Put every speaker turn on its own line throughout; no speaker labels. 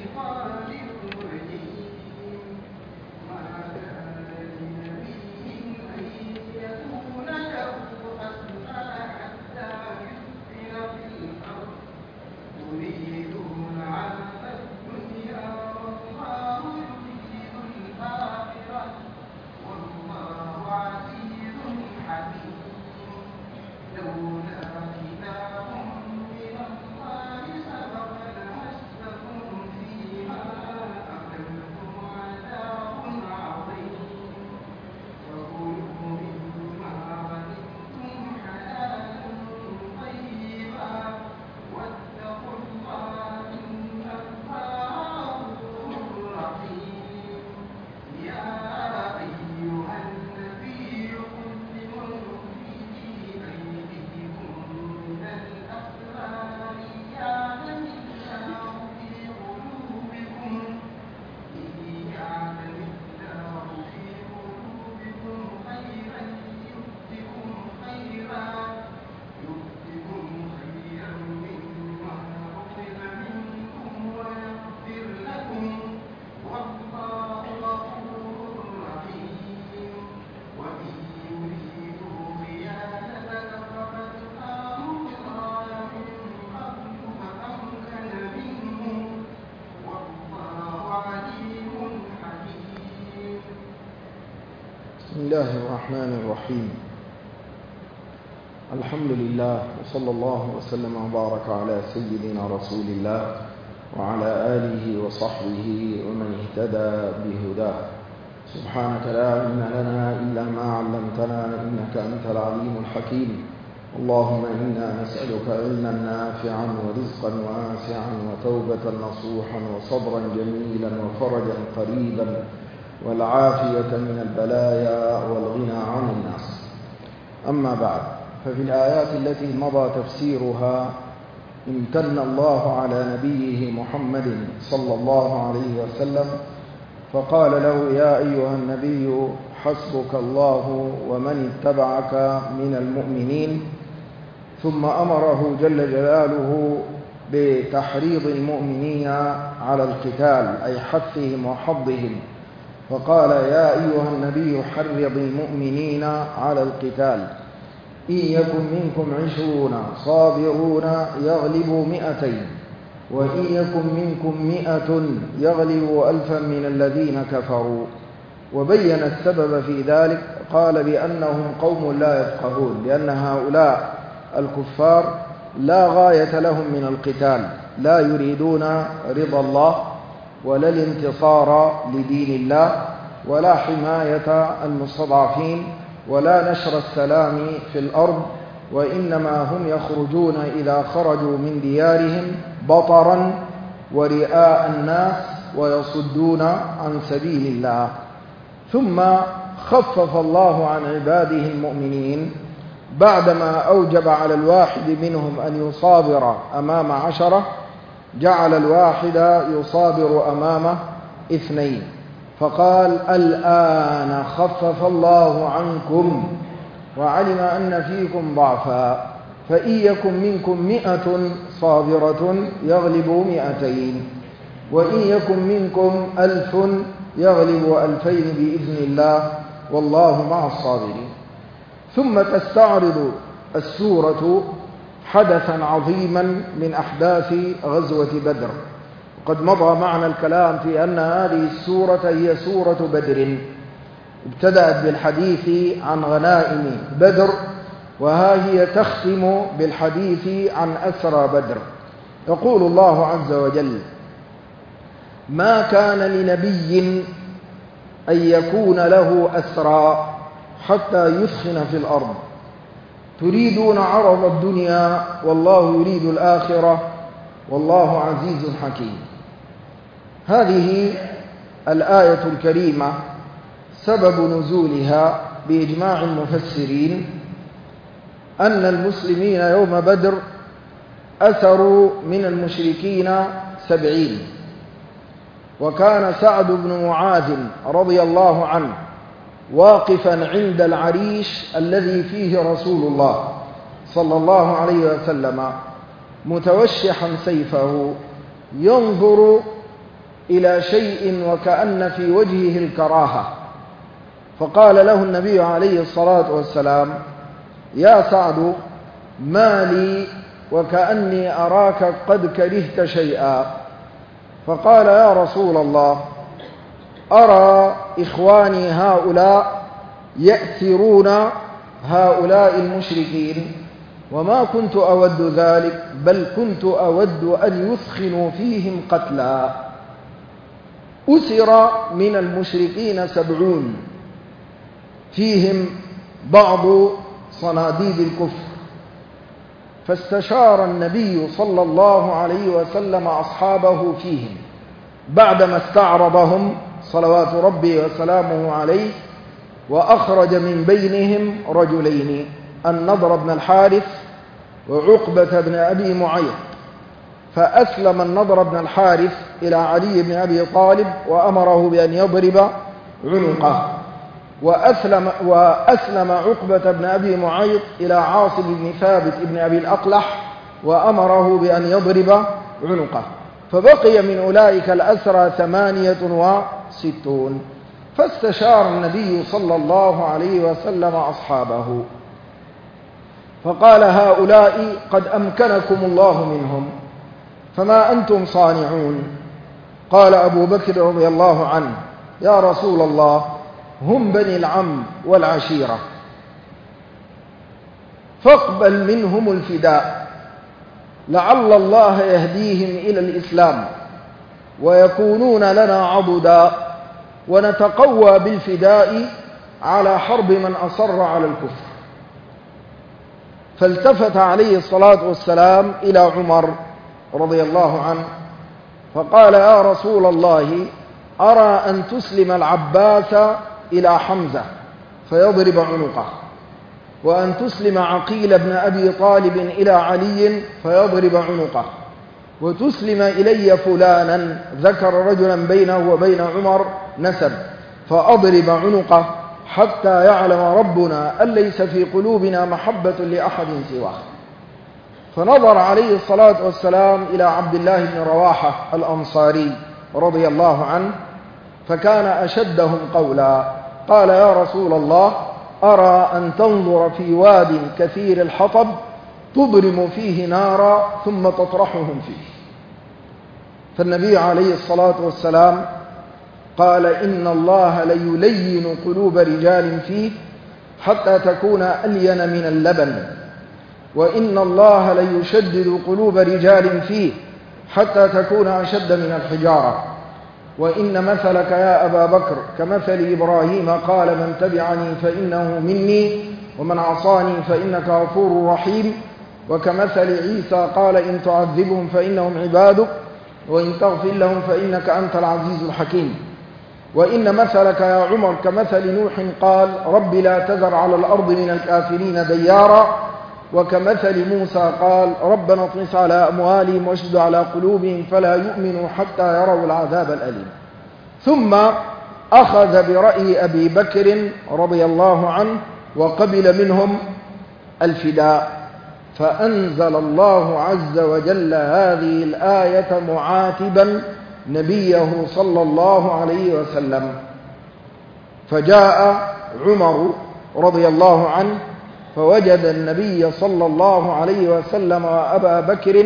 بسم الله الرحمن الرحيم. الحمد لله وصلى الله وسلم وبارك على سيدنا رسول الله وعلى آله وصحبه ومن اهتدى بهداه. سبحانك لا علم لنا إلا ما علمتنا إنك أنت العليم الحكيم. اللهم إنا نسألك علما نافعا ورزقا واسعا وتوبة نصوحا وصبرا جميلا وفرجا قريبا والعافية من البلايا والغنى عن الناس. أما بعد، ففي الآيات التي مضى تفسيرها امتن الله على نبيه محمد صلى الله عليه وسلم فقال له: يا أيها النبي حسبك الله ومن اتبعك من المؤمنين. ثم أمره جل جلاله بتحريض المؤمنين على القتال، أي حثهم وحضهم، فقال: يا أيها النبي حرض المؤمنين على القتال، إن يكن منكم 20 صابرون يغلبوا 200، وإن يكن منكم 100 يغلبوا 1000 من الذين كفروا. وبين السبب في ذلك، قال بأنهم قوم لا يفقهون، لأن هؤلاء الكفار لا غاية لهم من القتال، لا يريدون رضا الله ولا الانتصار لدين الله ولا حماية المستضعفين ولا نشر السلام في الأرض، وإنما هم يخرجون إذا خرجوا من ديارهم بطرا ورئاء الناس ويصدون عن سبيل الله. ثم خفف الله عن عباده المؤمنين بعدما أوجب على الواحد منهم أن يصابر أمام 10، جعل الواحد يصابر أمامه 2، فقال: الآن خفف الله عنكم وعلم أن فيكم ضعفا، فإن يكن منكم 100 صابرة يغلبوا 200، وإن يكن منكم 1000 يغلبوا 2000 بإذن الله، والله مع الصابرين. ثم تستعرض السورة حدثا عظيما من أحداث غزوة بدر. وقد مضى معنا الكلام في أن هذه السورة هي سورة بدر، ابتدأت بالحديث عن غنائم بدر، وها هي تختم بالحديث عن أسرى بدر. يقول الله عز وجل: ما كان لنبي أن يكون له أسرى حتى يثخن في الأرض تريدون عرض الدنيا والله يريد الآخرة والله عزيز حكيم. هذه الآية الكريمة سبب نزولها بإجماع المفسرين أن المسلمين يوم بدر أسروا من المشركين 70، وكان سعد بن معاذ رضي الله عنه واقفا عند العريش الذي فيه رسول الله صلى الله عليه وسلم متوشحا سيفه ينظر إلى شيء وكأن في وجهه الكراهة، فقال له النبي عليه الصلاة والسلام: يا سعد، ما لي وكأني أراك قد كرهت شيئا؟ فقال: يا رسول الله، أرى إخواني هؤلاء يأثرون هؤلاء المشركين، وما كنت أود ذلك، بل كنت أود أن يثخنوا فيهم قتلا. أسر من المشركين 70 فيهم بعض صناديد الكفر، فاستشار النبي صلى الله عليه وسلم أصحابه فيهم بعدما استعرضهم صلوات ربي وسلامه عليه، وأخرج من بينهم رجلين: النضر بن الحارث وعقبة بن أبي معيط. فأسلم النضر بن الحارث إلى علي بن أبي طالب وأمره بأن يضرب عنقه، وأسلم عقبة بن أبي معيط إلى عاصم بن ثابت بن أبي الأقلح وأمره بأن يضرب عنقه، فبقي من أولئك الأسرى 68. فاستشار النبي صلى الله عليه وسلم أصحابه فقال: هؤلاء قد أمكنكم الله منهم، فما أنتم صانعون؟ قال أبو بكر رضي الله عنه: يا رسول الله، هم بني العم والعشيرة، فاقبل منهم الفداء، لعل الله يهديهم إلى الإسلام ويكونون لنا عضدا، ونتقوى بالفداء على حرب من أصر على الكفر. فالتفت عليه الصلاة والسلام إلى عمر رضي الله عنه فقال: يا رسول الله، أرى أن تسلم العباس إلى حمزة فيضرب عنقه، وأن تسلم عقيل بن أبي طالب إلى علي فيضرب عنقه، وتسلم إلي فلانا، ذكر رجلا بينه وبين عمر نسب، فأضرب عنقه حتى يعلم ربنا أن ليس في قلوبنا محبة لأحد سواه. فنظر عليه الصلاة والسلام إلى عبد الله بن رواحة الأنصاري رضي الله عنه فكان أشدهم قولا، قال: يا رسول الله، أرى أن تنظر في واد كثير الحطب تضرم فيه نارا ثم تطرحهم فيه. فالنبي عليه الصلاة والسلام قال: إن الله ليلين قلوب رجال فيه حتى تكون ألين من اللبن، وإن الله ليشدد قلوب رجال فيه حتى تكون أشد من الحجارة، وإن مثلك يا أبا بكر كمثل إبراهيم قال: من تبعني فإنه مني، ومن عصاني فإنك غفور رحيم، وكمثل عيسى قال: إن تعذبهم فإنهم عبادك، وإن تغفر لهم فإنك أنت العزيز الحكيم. وإن مثلك يا عمر كمثل نوح قال: رب لا تذر على الأرض من الكافرين ديارا، وكمثل موسى قال: ربنا اطمس على أموالهم واشدد على قلوبهم فلا يؤمنوا حتى يروا العذاب الأليم. ثم أخذ برأي أبي بكر رضي الله عنه وقبل منهم الفداء، فأنزل الله عز وجل هذه الآية معاتبا نبيه صلى الله عليه وسلم. فجاء عمر رضي الله عنه فوجد النبي صلى الله عليه وسلم وأبا بكر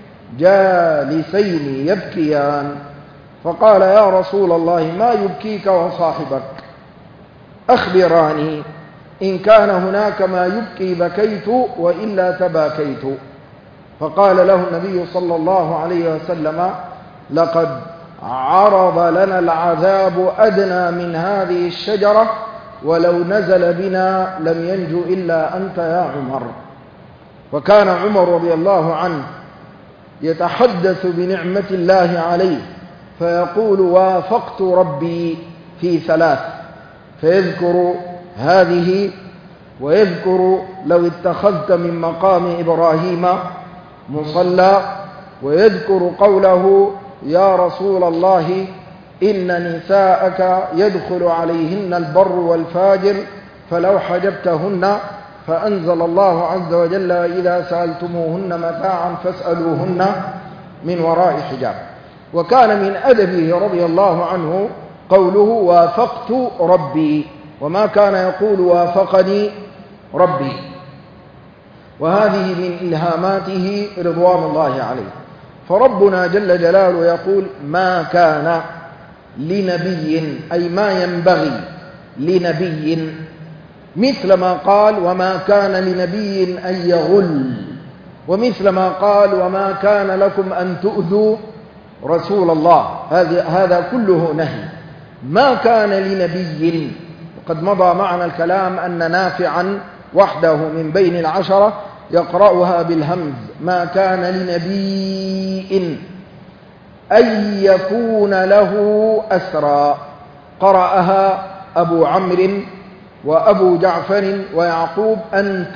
جالسين يبكيان، فقال: يا رسول الله، ما يبكيك وصاحبك؟ أخبراني، إن كان هناك ما يبكي بكيت، وإلا تباكيت. فقال له النبي صلى الله عليه وسلم: لقد عرض لنا العذاب أدنى من هذه الشجرة، ولو نزل بنا لم ينجو إلا أنت يا عمر. وكان عمر رضي الله عنه يتحدث بنعمة الله عليه فيقول: وافقت ربي في 3، فيذكر هذه ويذكر: لو اتخذت من مقام إبراهيم مصلى، ويذكر قوله: يا رسول الله، إن نساءك يدخل عليهن البر والفاجر فلو حجبتهن، فأنزل الله عز وجل: إذا سألتموهن متاعا فاسألوهن من وراء حجاب. وكان من أدبه رضي الله عنه قوله وافقت ربي، وما كان يقول وافقني ربي. وهذه من إلهاماته رضوان الله عليه. فربنا جل جلاله يقول ما كان لنبي، أي ما ينبغي لنبي، مثل ما قال وما كان لنبي أن يغل، ومثل ما قال وما كان لكم أن تؤذوا رسول الله، هذا كله نهي. ما كان لنبي، وقد مضى معنا الكلام أن نافعا وحده من بين العشرة يقرأها بالهمز، ما كان لنبي أن يكون له أسرى، قرأها أبو عمرو وأبو جعفر ويعقوب أن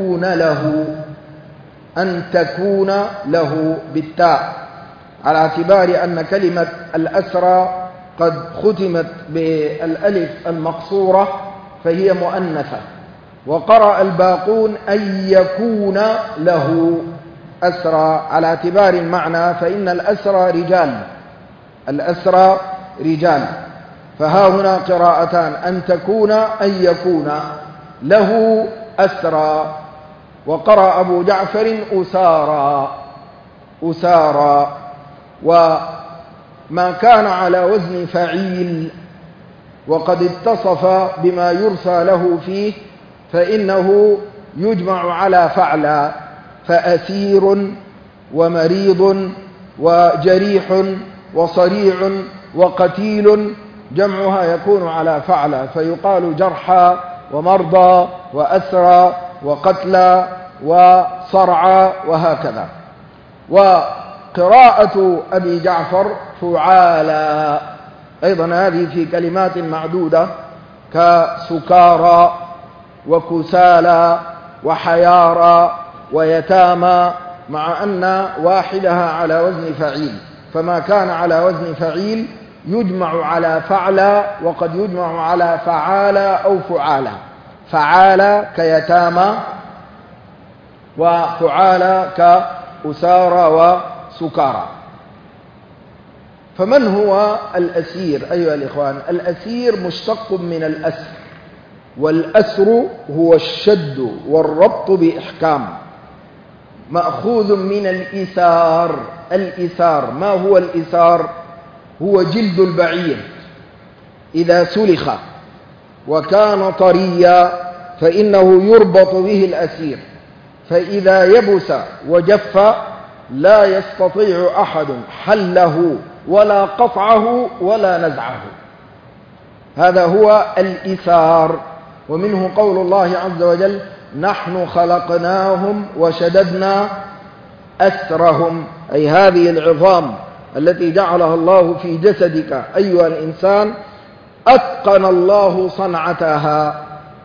تكون له بالتاء، على اعتبار أن كلمة الأسرى قد ختمت بالألف المقصورة فهي مؤنثة. وقرأ الباقون أن يكون له أسرى على اعتبار المعنى، فإن الأسرى رجال، فها هنا قراءتان، أن تكون أن يكون له أسرى. وقرأ أبو جعفر أسارى. وما كان على وزن فعيل وقد اتصف بما يرثى له فيه فإنه يجمع على فعلى، فأسير ومريض وجريح وصريع وقتيل جمعها يكون على فعلى، فيقال جرحى ومرضى وأسرى وقتلى وصرعى وهكذا. وقراءة أبي جعفر فعالى أيضا، هذه في كلمات معدودة كسكارى وكسالى وحيارى ويتامى، مع أن واحدها على وزن فعيل، فما كان على وزن فعيل يجمع على فعلى، وقد يجمع على فعالى أو فعالى، فعالى كيتامى وفعالى كأسارى وسكارى. فمن هو الأسير أيها الإخوان؟ الأسير مشتق من الأسر، والأسر هو الشد والربط بإحكام، مأخوذ من الإسار. الإسار، ما هو الإسار؟ هو جلد البعير إذا سلخ وكان طريا فإنه يربط به الأسير، فإذا يبس وجف لا يستطيع أحد حله ولا قطعه ولا نزعه، هذا هو الإسار. ومنه قول الله عز وجل نحن خلقناهم وشددنا أسرهم، أي هذه العظام التي جعلها الله في جسدك أيها الإنسان أتقن الله صنعتها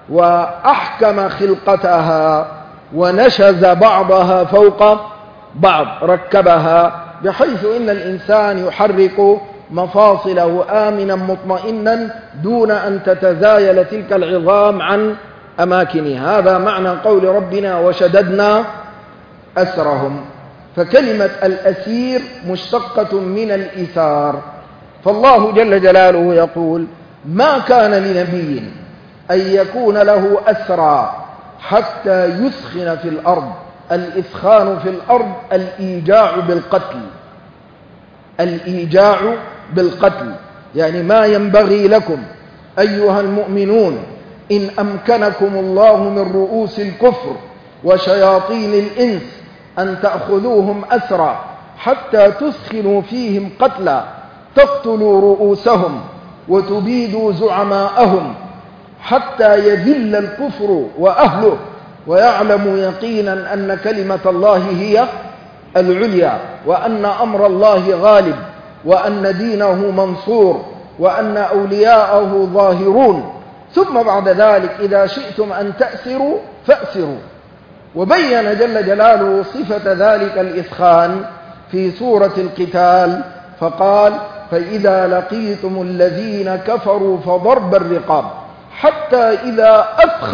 وأحكم خلقتها ونشز بعضها فوق بعض، ركبها بحيث إن الإنسان يحرك مفاصله آمنا مطمئنا دون أن تتزايل تلك العظام عن أماكنها. هذا معنى قول ربنا وشددنا أسرهم. فكلمة الأسير مشتقة من الإسار. فالله جل جلاله يقول ما كان لنبي أن يكون له أسرى حتى يثخن في الأرض. الإثخان في الأرض الإيجاع بالقتل، الإيجاع بالقتل، يعني ما ينبغي لكم أيها المؤمنون إن أمكنكم الله من رؤوس الكفر وشياطين الإنس أن تأخذوهم أسرى حتى تثخنوا فيهم قتلا، تقتلوا رؤوسهم وتبيدوا زعماءهم حتى يذل الكفر وأهله ويعلموا يقينا أن كلمة الله هي العليا، وأن أمر الله غالب، وأن دينه منصور، وأن أولياءه ظاهرون. ثم بعد ذلك إذا شئتم أن تأسروا فأسروا. وبين جل جلاله صفة ذلك الإثخان في سورة القتال فقال فإذا لقيتم الذين كفروا فضرب الرقاب حتى إذا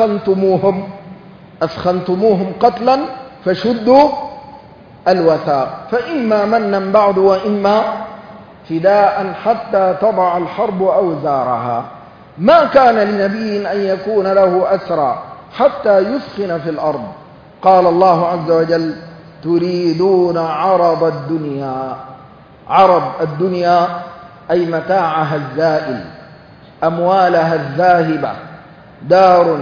أثخنتموهم قتلا فشدوا الوثاق، فإما منا بعد وإما فداء حتى تضع الحرب أوزارها. ما كان لنبي أن يكون له أسرى حتى يثخن في الأرض. قال الله عز وجل: تريدون عرض الدنيا. عرض الدنيا أي متاعها الزائل، أموالها الذاهبة، دار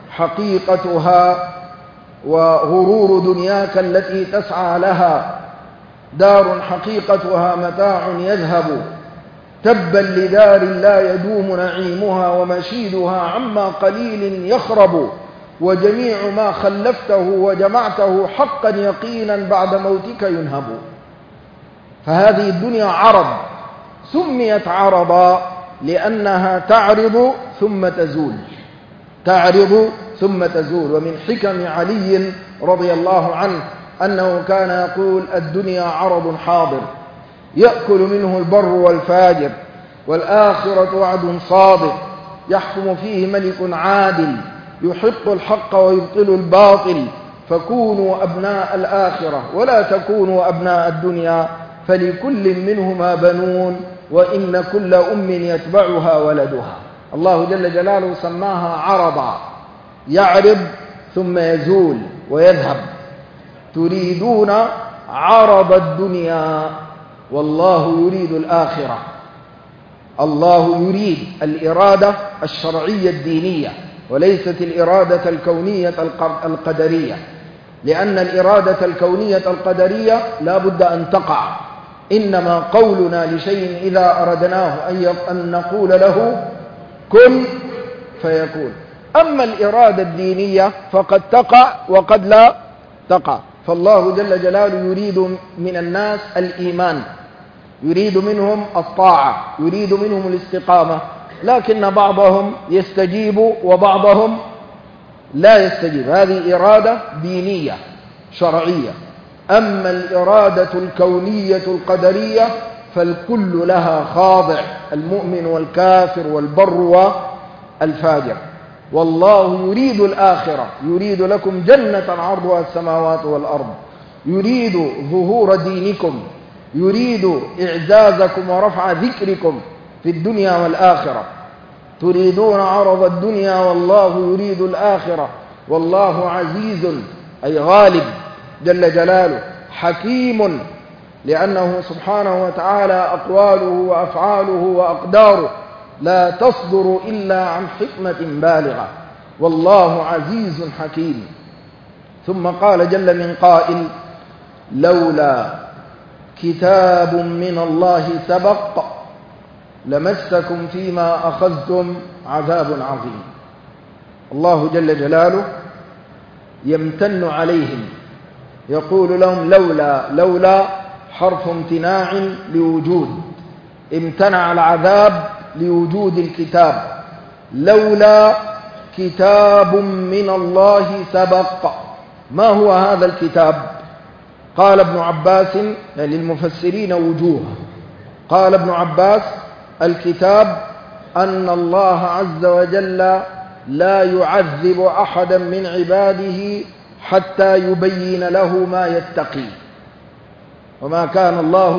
حقيقتها وغرور دنياك التي تسعى لها، دار حقيقتها متاع يذهب. تبا لدار لا يدوم نعيمها ومشيدها عما قليل يخرب، وجميع ما خلفته وجمعته حقا يقينا بعد موتك ينهب. فهذه الدنيا عرض، سميت عرضا لأنها تعرض ثم تزول، تعرض ثم تزول. ومن حكم علي رضي الله عنه أنه كان يقول: الدنيا عرض حاضر يأكل منه البر والفاجر، والآخرة وعد صادق يحكم فيه ملك عادل، يحق الحق ويبطل الباطل، فكونوا أبناء الآخرة ولا تكونوا أبناء الدنيا، فلكل منهما بنون وإن كل أم يتبعها ولدها. الله جل جلاله سماها عرضا، يعرض ثم يزول ويذهب. تريدون عرض الدنيا والله يريد الآخرة. الله يريد الإرادة الشرعية الدينية، وليست الإرادة الكونية القدرية، لأن الإرادة الكونية القدرية لا بد أن تقع. إنما قولنا لشيء إذا أردناه أن نقول له كن فيكون. أما الإرادة الدينية فقد تقع وقد لا تقع. فالله جل جلاله يريد من الناس الإيمان، يريد منهم الطاعة، يريد منهم الاستقامة، لكن بعضهم يستجيب وبعضهم لا يستجيب. هذه إرادة دينية شرعية. أما الإرادة الكونية القدرية فالكل لها خاضع، المؤمن والكافر والبر والفاجر. والله يريد الآخرة، يريد لكم جنة عرضها السماوات والأرض، يريد ظهور دينكم، يريد إعزازكم ورفع ذكركم في الدنيا والآخرة. تريدون عرض الدنيا والله يريد الآخرة، والله عزيز أي غالب جل جلاله، حكيم، لأنه سبحانه وتعالى أقواله وأفعاله وأقداره لا تصدر إلا عن حكمة بالغة، والله عزيز حكيم. ثم قال جل من قائل: لولا كتاب من الله سبق لمسكم فيما أخذتم عذاب عظيم. الله جل جلاله يمتن عليهم، يقول لهم لولا. لولا حرف امتناع لوجود، امتنع العذاب لوجود الكتاب. لولا كتاب من الله سبق. ما هو هذا الكتاب؟ قال ابن عباس، للمفسرين وجوه. قال ابن عباس: الكتاب أن الله عز وجل لا يعذب أحدا من عباده حتى يبين له ما يتقي، وما كان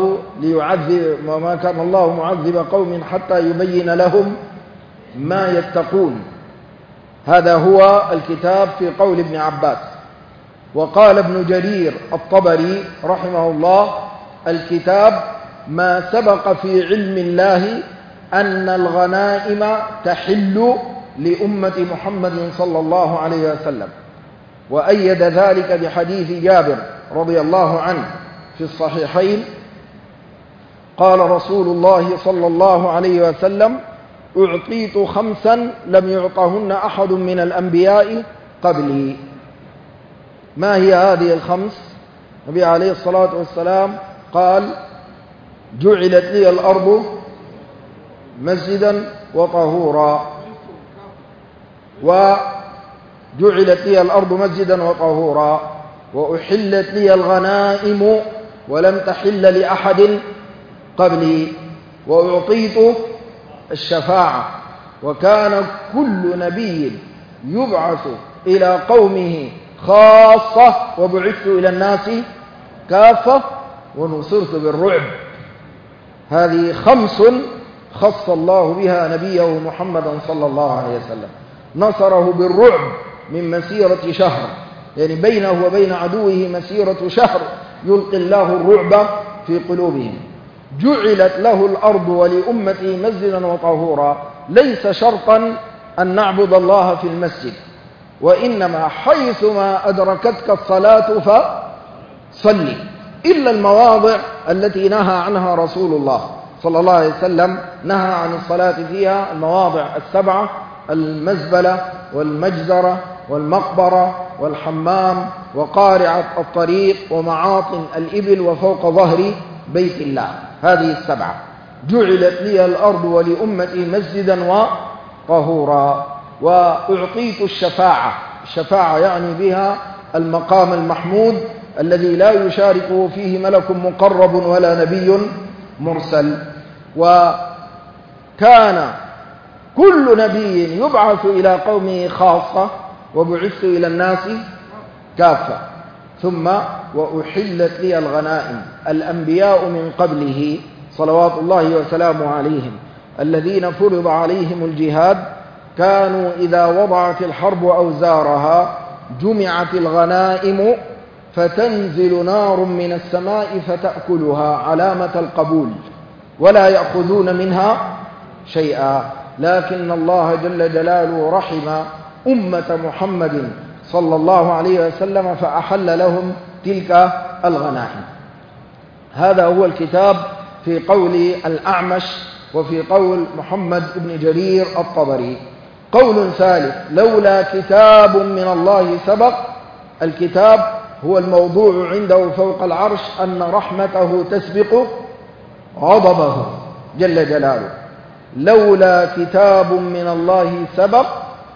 الله معذب قوم حتى يبين لهم ما يتقون. هذا هو الكتاب في قول ابن عباس. وقال ابن جرير الطبري رحمه الله: الكتاب ما سبق في علم الله أن الغنائم تحل لأمة محمد صلى الله عليه وسلم، وأيد ذلك بحديث جابر رضي الله عنه في الصحيحين: قال رسول الله صلى الله عليه وسلم: أعطيت 5 لم يعطهن أحد من الأنبياء قبلي. ما هي هذه ال5؟ النبي عليه الصلاة والسلام قال: جعلت لي الأرض مسجدا وطهورا، وجعلت لي الأرض مسجدا وطهورا، وأحلت لي الغنائم ولم تحل لأحد قبلي، وأعطيت الشفاعة. وكان كل نبي يبعث إلى قومه خاصة وبعثت إلى الناس كافة ونصرت بالرعب. هذه 5 خص الله بها نبيه محمدا صلى الله عليه وسلم. نصره بالرعب من مسيرة شهر، يعني بينه وبين عدوه مسيرة شهر يلقي الله الرعب في قلوبهم. جعلت له الأرض ولأمته مسجدا وطهورا، ليس شرطا أن نعبد الله في المسجد، وإنما حيثما أدركتك الصلاة فصلي، إلا المواضع التي نهى عنها رسول الله صلى الله عليه وسلم، نهى عن الصلاة فيها، المواضع 7: المزبلة والمجزرة والمقبرة والحمام وقارعة الطريق ومعاطن الإبل وفوق ظهر بيت الله. هذه 7. جعلت لي الأرض ولأمتي مسجدا وطهورا. وأعطيت الشفاعة. الشفاعة يعني بها المقام المحمود الذي لا يشاركه فيه ملك مقرب ولا نبي مرسل. وكان كل نبي يبعث إلى قومه خاصة، وبعثت إلى الناس كافة. ثم وأحلت لي الغنائم. الأنبياء من قبله صلوات الله وسلامه عليهم الذين فرض عليهم الجهاد كانوا إذا وضعت الحرب أوزارها جمعت الغنائم فتنزل نار من السماء فتأكلها علامة القبول، ولا يأخذون منها شيئا. لكن الله جل جلاله رحم أمة محمد صلى الله عليه وسلم فأحل لهم تلك الغنائم. هذا هو الكتاب في قول الأعمش وفي قول محمد بن جرير الطبري. قول ثالث: لولا كتاب من الله سبق. الكتاب هو الموضوع عنده فوق العرش أن رحمته تسبق غضبه جل جلاله. لولا كتاب من الله سبق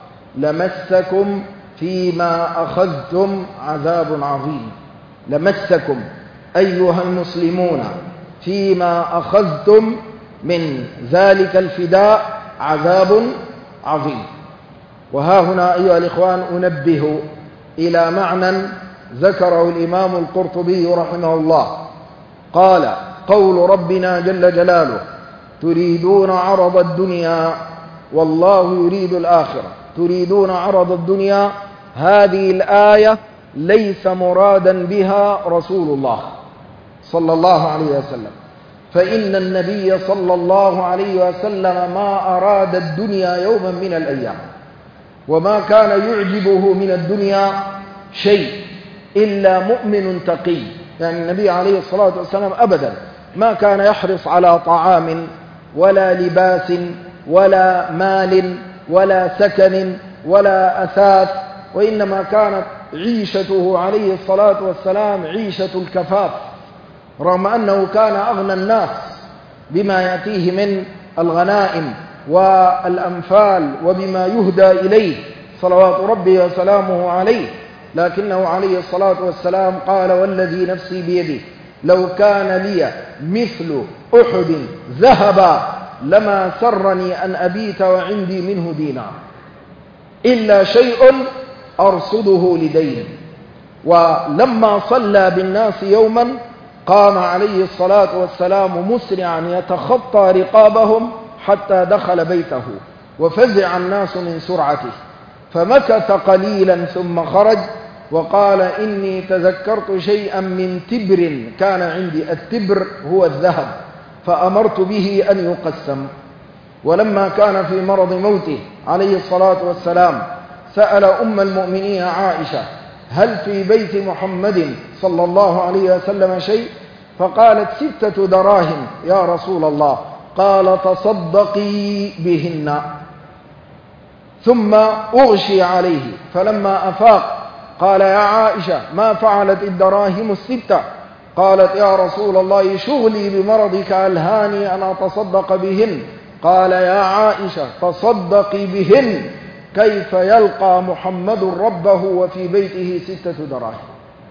لمسكم فيما أخذتم عذاب عظيم. لمسكم أيها المسلمون فيما أخذتم من ذلك الفداء عذاب عظيم. وها هنا أيها الإخوان أنبه إلى معنى ذكره الإمام القرطبي رحمه الله. قال: قول ربنا جل جلاله: تريدون عرض الدنيا والله يريد الآخرة. تريدون عرض الدنيا، هذه الآية ليس مرادا بها رسول الله صلى الله عليه وسلم، فإن النبي صلى الله عليه وسلم ما أراد الدنيا يوما من الأيام، وما كان يعجبه من الدنيا شيء إلا مؤمن تقي. يعني النبي عليه الصلاة والسلام أبدا ما كان يحرص على طعام ولا لباس ولا مال ولا سكن ولا أثاث، وإنما كانت عيشته عليه الصلاة والسلام عيشة الكفاف، رغم أنه كان أغنى الناس بما يأتيه من الغنائم والأنفال وبما يهدى إليه صلوات ربي وسلامه عليه، لكنه عليه الصلاة والسلام قال: والذي نفسي بيده لو كان لي مثل أحد ذهبا لما سرني أن أبيت وعندي منه دينار إلا شيء أرصده لدين. ولما صلى بالناس يوما قام عليه الصلاة والسلام مسرعا يتخطى رقابهم حتى دخل بيته، وفزع الناس من سرعته، فمكث قليلا ثم خرج وقال: إني تذكرت شيئا من تبر كان عندي. التبر هو الذهب، فأمرت به أن يقسم. ولما كان في مرض موته عليه الصلاة والسلام سأل أم المؤمنين عائشة: هل في بيت محمد صلى الله عليه وسلم شيء؟ فقالت: 6 دراهم يا رسول الله. قال: تصدقي بهن. ثم أغشي عليه، فلما أفاق قال: يا عائشة ما فعلت الدراهم 6؟ قالت: يا رسول الله شغلي بمرضك ألهاني أن أتصدق بهن. قال: يا عائشة تصدقي بهن، كيف يلقى محمد ربه وفي بيته 6 دراهم؟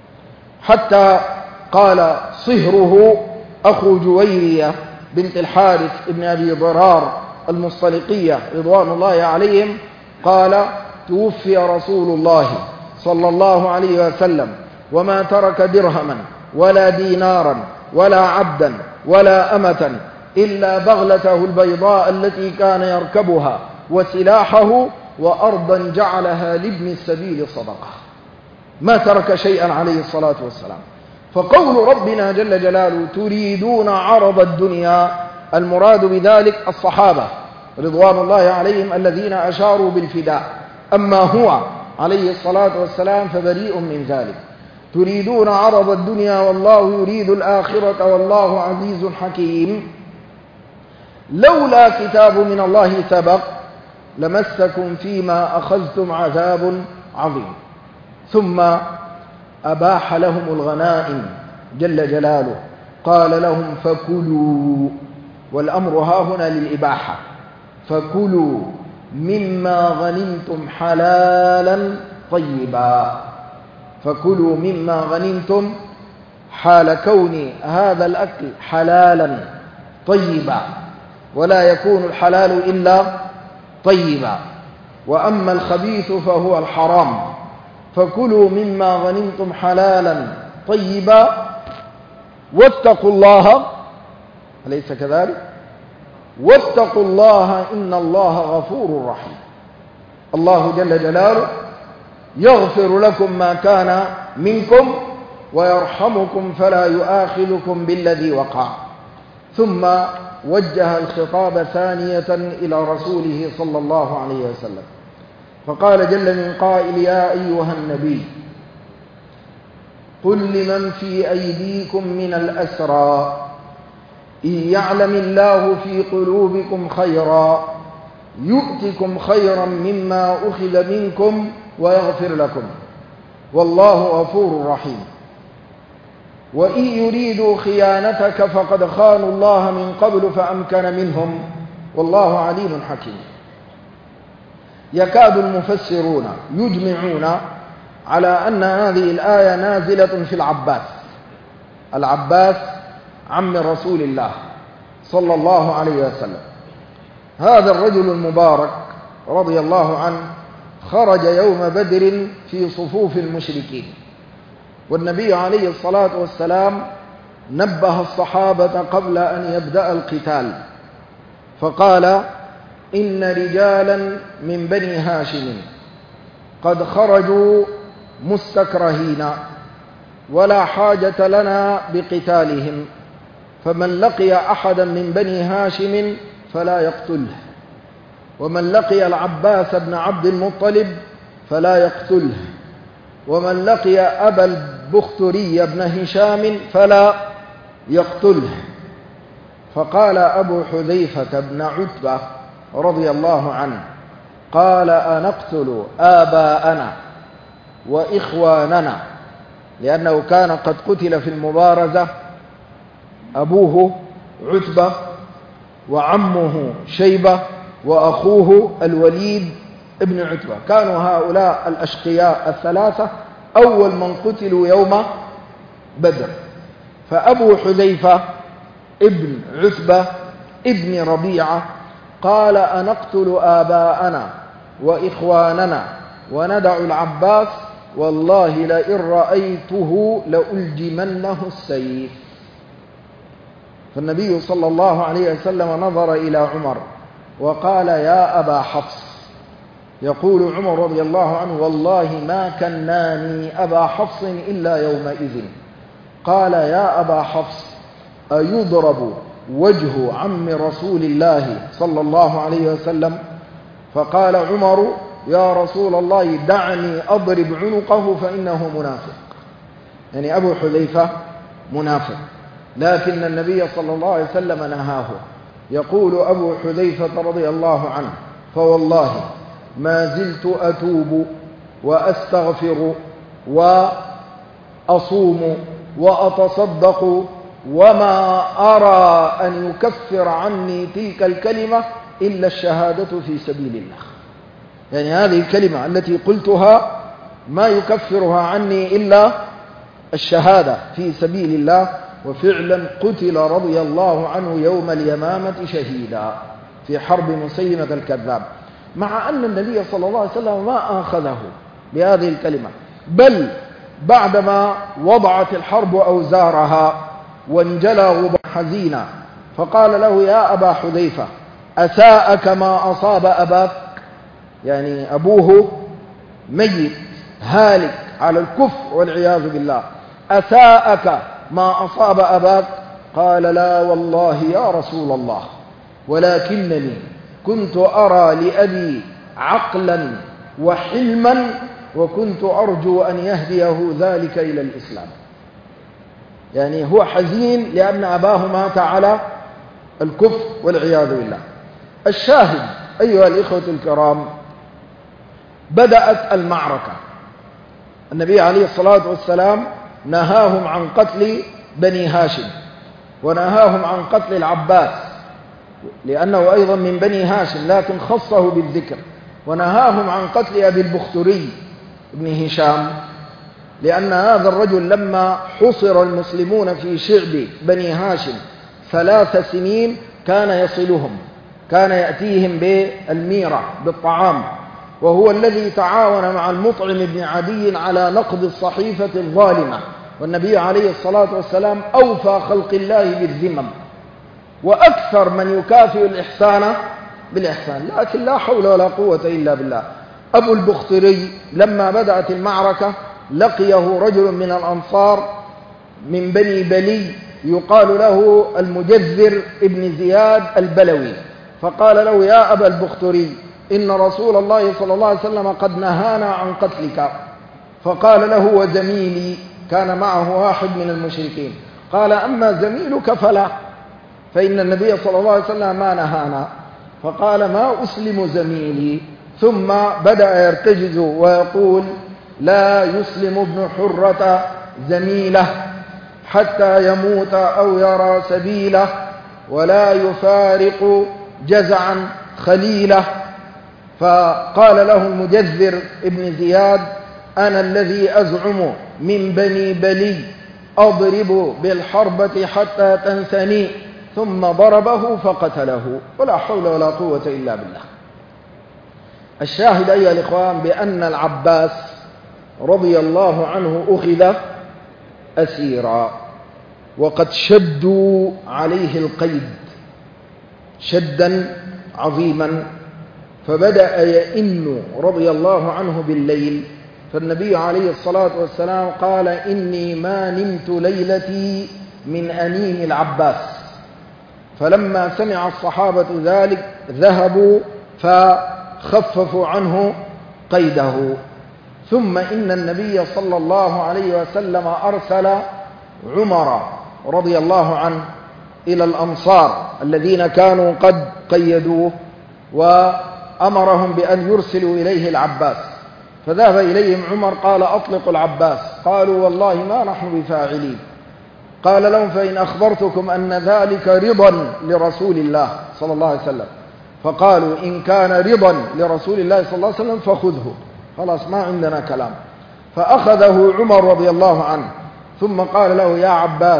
حتى قال صهره أخو جويرية بنت الحارث ابن أبي ضرار المصطلقية رضوان الله عليهم، قال: توفي رسول الله صلى الله عليه وسلم وما ترك درهما ولا دينارا ولا عبدا ولا أمة إلا بغلته البيضاء التي كان يركبها وسلاحه وأرضا جعلها لابن السبيل صدقة. ما ترك شيئا عليه الصلاة والسلام. فقول ربنا جل جلاله تريدون عرض الدنيا، المراد بذلك الصحابة رضوان الله عليهم الذين أشاروا بالفداء، أما هو عليه الصلاة والسلام فبريء من ذلك. تريدون عرض الدنيا والله يريد الآخرة والله عزيز حكيم. لولا كتاب من الله سبق لمسكم فيما أخذتم عذاب عظيم. ثم أباح لهم الغنائم جل جلاله، قال لهم فكلوا، والأمر ها هنا للإباحة، فكلوا مما غنمتم حلالا طيبا. فكلوا مما غنمتم حال كون هذا الأكل حلالا طيبا، ولا يكون الحلال إلا طيبا، وأما الخبيث فهو الحرام. فكلوا مما غنمتم حلالا طيبا واتقوا الله، أليس كذلك؟ واتقوا الله إن الله غفور رحيم. الله جل جلاله يغفر لكم ما كان منكم ويرحمكم فلا يؤاخذكم بالذي وقع. ثم وجه الخطاب ثانية إلى رسوله صلى الله عليه وسلم فقال جل من قائل يا أيها النبي قل لمن في أيديكم من الأسرى إن يعلم الله في قلوبكم خيرا يؤتكم خيرا مما أخذ منكم ويغفر لكم والله غفور رحيم. وإن يريدوا خيانتك فقد خانوا الله من قبل فأمكن منهم والله عليم حكيم. يكاد المفسرون يجمعون على أن هذه الآية نازلة في العباس. العباس عم رسول الله صلى الله عليه وسلم. هذا الرجل المبارك رضي الله عنه خرج يوم بدر في صفوف المشركين، والنبي عليه الصلاة والسلام نبه الصحابة قبل أن يبدأ القتال فقال إن رجالا من بني هاشم قد خرجوا مستكرهين ولا حاجة لنا بقتالهم، فمن لقي أحدا من بني هاشم فلا يقتله، ومن لقي العباس بن عبد المطلب فلا يقتله، ومن لقي أبا البختري بن هشام فلا يقتله. فقال أبو حذيفة بن عتبة رضي الله عنه قال أنقتل آباءنا وإخواننا، لأنه كان قد قتل في المبارزة أبوه عتبة وعمه شيبة وأخوه الوليد ابن عتبة، كانوا هؤلاء الأشقياء الثلاثة أول من قتلوا يوم بدر. فأبو حذيفة ابن عتبة ابن ربيعة قال أنقتل آباءنا وإخواننا وندع العباس والله لئن رأيته لألجمنه السيف. فالنبي صلى الله عليه وسلم نظر إلى عمر وقال يا أبا حفص، يقول عمر رضي الله عنه والله ما كناني أبا حفص إلا يومئذ. قال يا أبا حفص أيضرب وجه عم رسول الله صلى الله عليه وسلم؟ فقال عمر يا رسول الله دعني أضرب عنقه فإنه منافق، يعني أبو حذيفة منافق، لكن النبي صلى الله عليه وسلم نهاه. يقول أبو حذيفة رضي الله عنه فوالله ما زلت أتوب وأستغفر وأصوم وأتصدق وما أرى أن يكفر عني تلك الكلمة إلا الشهادة في سبيل الله. يعني هذه الكلمة التي قلتها ما يكفرها عني إلا الشهادة في سبيل الله. وفعلا قتل رضي الله عنه يوم اليمامة شهيدا في حرب مسيلمة الكذاب، مع أن النبي صلى الله عليه وسلم ما آخذه بهذه الكلمة، بل بعدما وضعت الحرب أوزارها وانجلى غبار حزينا فقال له: يا أبا حذيفة، أساءك ما أصاب أباك؟ يعني أبوه ميت هالك على الكفر والعياذ بالله، أساءك ما أصاب أباك؟ قال: لا والله يا رسول الله، ولكنني كنت أرى لأبي عقلا وحلما، وكنت أرجو أن يهديه ذلك إلى الإسلام. يعني هو حزين لأن أباه مات على الكفر والعياذ بالله. الشاهد أيها الإخوة الكرام، بدأت المعركة. النبي عليه الصلاة والسلام نهاهم عن قتل بني هاشم، ونهاهم عن قتل العباس لأنه أيضا من بني هاشم لكن خصه بالذكر، ونهاهم عن قتل أبي البختري بن هشام، لأن هذا الرجل لما حصر المسلمون في شعب بني هاشم 3 سنين كان يصلهم، كان يأتيهم بالميرة بالطعام، وهو الذي تعاون مع المطعم بن عدي على نقض الصحيفة الظالمة، والنبي عليه الصلاة والسلام أوفى خلق الله بالذمم، وأكثر من يكافئ الإحسان بالإحسان، لكن لا حول ولا قوة إلا بالله. أبو البختري لما بدأت المعركة لقيه رجل من الأنصار من بني بلي يقال له المجذر ابن زياد البلوي، فقال له: يا أبا البختري، إن رسول الله صلى الله عليه وسلم قد نهانا عن قتلك. فقال له: وزميلي، كان معه واحد من المشركين، قال: أما زميلك فلا، فإن النبي صلى الله عليه وسلم ما نهانا. فقال: ما أسلم زميلي. ثم بدأ يرتجز ويقول: لا يسلم ابن حرة زميله حتى يموت أو يرى سبيله، ولا يفارق جزعا خليله. فقال له المجذر ابن زياد: أنا الذي أزعم من بني بلي أضرب بالحربة حتى تنثني. ثم ضربه فقتله، ولا حول ولا قوة إلا بالله. الشاهد أيها الإخوان بأن العباس رضي الله عنه أخذ أسيرا، وقد شدوا عليه القيد شدا عظيما، فبدأ يئن رضي الله عنه بالليل. فالنبي عليه الصلاة والسلام قال: إني ما نمت ليلتي من أنين العباس. فلما سمع الصحابة ذلك ذهبوا فخففوا عنه قيده. ثم إن النبي صلى الله عليه وسلم أرسل عمر رضي الله عنه إلى الأنصار الذين كانوا قد قيدوه، وأمرهم بأن يرسلوا إليه العباس. فذهب إليهم عمر قال: أطلقوا العباس. قالوا: والله ما نحن بفاعلين. قال لهم: فإن أخبرتكم أن ذلك رضا لرسول الله صلى الله عليه وسلم. فقالوا: إن كان رضا لرسول الله صلى الله عليه وسلم فخذه، خلاص ما عندنا كلام. فأخذه عمر رضي الله عنه، ثم قال له: يا عباس،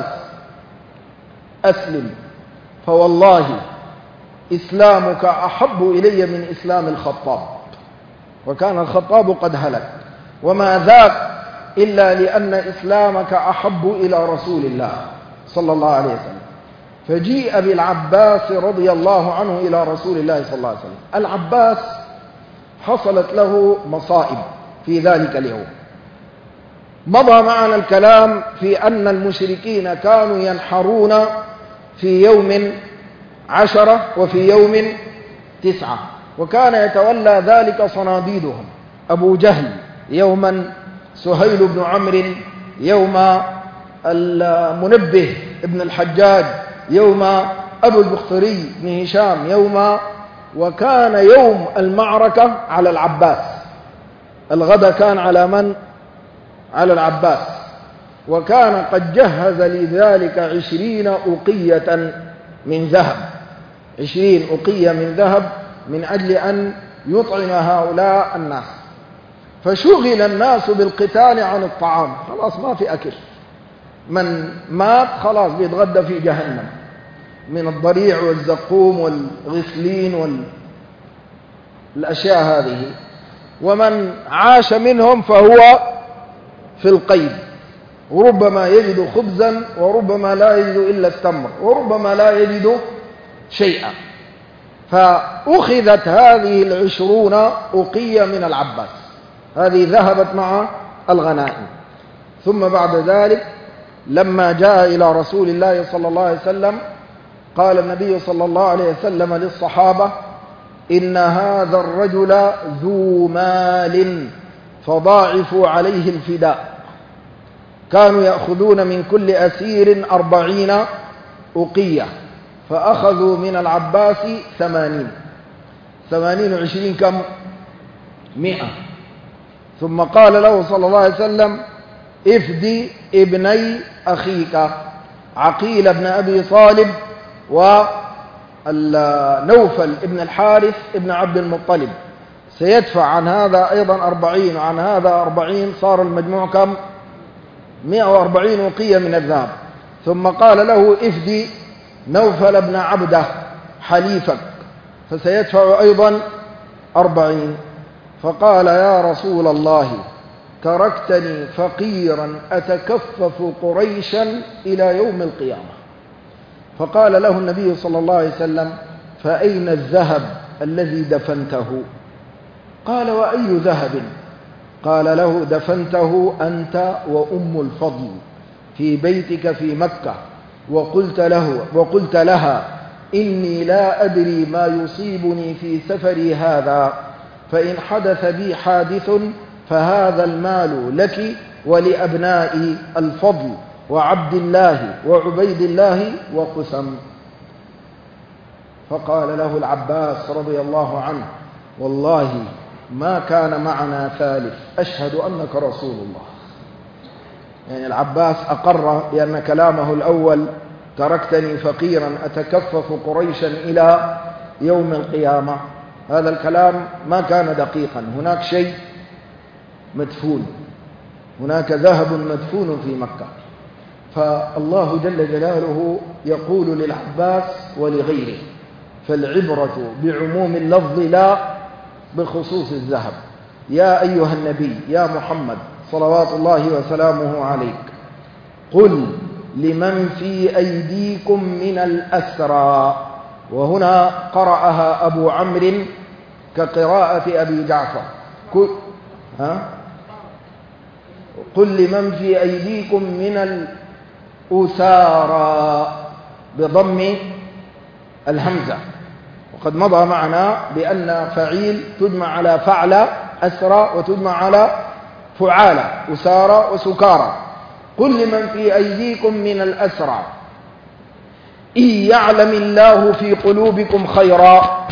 أسلم، فوالله إسلامك أحب إلي من إسلام الخطاب. وكان الخطاب قد هلك، وما ذاك إلا لأن إسلامك أحب إلى رسول الله صلى الله عليه وسلم. فجيء بالعباس رضي الله عنه إلى رسول الله صلى الله عليه وسلم. العباس حصلت له مصائب في ذلك اليوم. مضى معنا الكلام في أن المشركين كانوا ينحرون في يوم 10 وفي يوم 9، وكان يتولى ذلك صناديدهم: أبو جهل يوما، سهيل بن عمرو يوم، المنبه ابن الحجاج يوم، أبو البختري بن هشام يوم. وكان يوم المعركة على العباس، الغد كان على من؟ على العباس. وكان قد جهز لذلك 20 أقية من ذهب، 20 أقية من ذهب من أجل أن يطعم هؤلاء الناس. فشغل الناس بالقتال عن الطعام، خلاص ما في أكل، من مات خلاص بيتغدى في جهنم من الضريع والزقوم والغسلين والأشياء هذه، ومن عاش منهم فهو في القيد. وربما يجد خبزا وربما لا يجد إلا التمر وربما لا يجد شيئا. فأخذت هذه 20 أقية من العباس، هذه ذهبت مع الغنائم. ثم بعد ذلك لما جاء إلى رسول الله صلى الله عليه وسلم قال النبي صلى الله عليه وسلم للصحابة: إن هذا الرجل ذو مال فضاعفوا عليه الفداء. كانوا يأخذون من كل أسير 40 أقية، فأخذوا من العباس 80. 20 كم؟ 100. ثم قال له صلى الله عليه وسلم: افدي ابني أخيك عقيل بن أبي طالب ونوفل ابن الحارث ابن عبد المطلب، سيدفع عن هذا أيضا 40 وعن هذا 40، صار المجموع كم؟ 140 وقية من الذهب. ثم قال له: افدي نوفل بن عبده حليفك، فسيدفع أيضا 40. فقال: يا رسول الله، تركتني فقيرا أتكفف قريشا إلى يوم القيامة. فقال له النبي صلى الله عليه وسلم: فأين الذهب الذي دفنته؟ قال: وأي ذهب؟ قال له: دفنته أنت وأم الفضل في بيتك في مكة، وقلت لها: إني لا أدري ما يصيبني في سفري هذا، فإن حدث بي حادث فهذا المال لك ولأبناء الفضل وعبد الله وعبيد الله وقسم. فقال له العباس رضي الله عنه: والله ما كان معنا ثالث، أشهد أنك رسول الله. يعني العباس أقر بأن كلامه الأول تركتني فقيرا أتكفف قريشا إلى يوم القيامة، هذا الكلام ما كان دقيقا، هناك شيء مدفون، هناك ذهب مدفون في مكة. فالله جل جلاله يقول للعباس ولغيره: فالعبرة بعموم اللفظ لا بخصوص الذهب. يا أيها النبي يا محمد صلوات الله وسلامه عليك، قل لمن في أيديكم من الأسرى. وهنا قرأها أبو عمرو كقراءة أبي جعفر. قل لمن في أيديكم من الأسارى بضم الهمزة. وقد مضى معنا بأن فعيل تجمع على فعل أسرى وتجمع على فعال أسارى وسكارى. قل لمن في أيديكم من الأسرى إن يعلم الله في قلوبكم خيرا،